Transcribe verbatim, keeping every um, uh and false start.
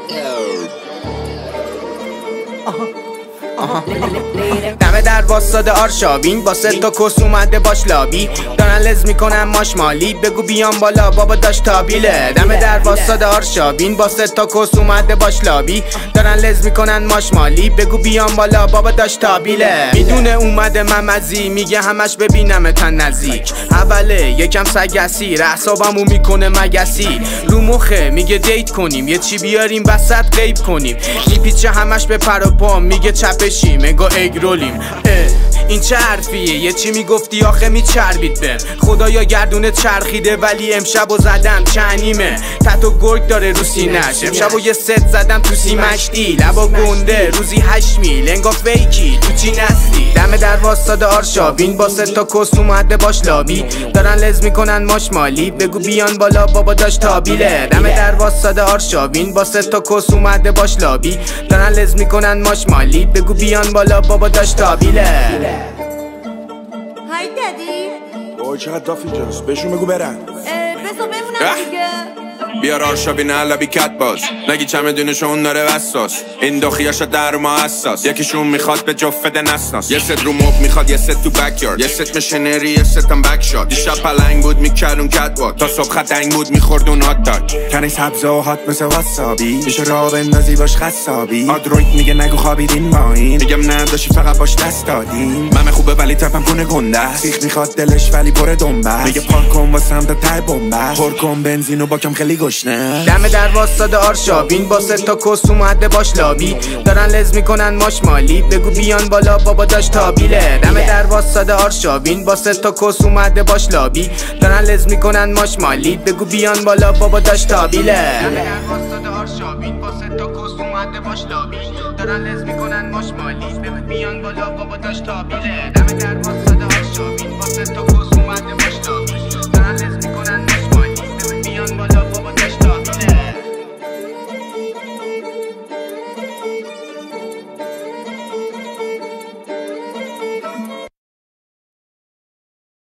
دمه در واسطه آرشابین با سه تا کس اومده باش لابی دارن لز میکنن ماشمالی بگو بیان بالا بابا داشت تابیله. دمه در واسطه آرشابین با سه تا کس اومده باش لابی دارن لز میکنن ماشمالی بگو بیان بالا بابا داشت تابیله. میدونه اومده ممزی میگه همش ببینم تن نزدیک اوله یکم سگسی رحسابمو میکنه مگسی رو مخه میگه دیت کنیم یه چی بیاریم وسط غیب کنیم میپیچه همش به پر و پا میگه چپشیم انگا اگرولیم. این چه حرفیه یه چی میگفتی آخه میچربید به خدایا گردونه چرخیده ولی امشب و زدم چنیمه تتو گرگ داره رو سینش امشب و یه ست زدم تو سیمش دی لبا گنده روزی هشت میل انگا فیکی تو چی نستی. دمه در واسطه آرشابین با سه تا کس اومده باش لابی دارن لز میکنن ماشمالی بگو بیان بالا بابا داشت تابیله. دمه در واسطه آرشابین با سه تا کس اومده باش لابی دارن لز میکنن ماشمالی بگو بیان بالا بابا داشت تابیله. های دادی اوه چقدر دافی جاست بهشون بگو برن بسو بمونم دیگه. بیار آرشابین علبی کت باز نگی چمدونشون داره وساس این دخیاشا در ما حساس یکیشون میخواد به جفت نسناس یه ست رو موب میخواد یه ست تو بکیارد یه ست مشنری یه ست هم بک شاد دیشب پلنگ بود میکرد اون کت بود تا صبح خدنگ بود میخورد اون هات داگ تنی سبز و هات مثل واسابی میشه را بندازی باش خصابی آدروید میگه نگو خوابیدین ما این میگم نداشی فقط باش دست دادیم ممه خوبه ولی تپم کنه گنده سیخ میخواد دلش ولی پر دنبه میگه پارک کن واسم تا ته بمبه پر کن بنزینو باکم خیلی گشنه. دمه در واسطه آرشابین با سه تا کس اومده باش لابی دارن لز میکنن ماشمالی بگو بیان بالا بابا داشت تابیله. دمه در واسطه آرشابین با سه تا کس اومده باش لابی دارن لز میکنن ماشمالی بگو بیان بالا بابا داشت تابیله. دمه در واسطه آرشابین با سه تا کس اومده باش لابی دارن لز میکنن ماشمالی بگو بیان بالا بابا داشت تابیله. دمه در واسطه آرشابین با سه تا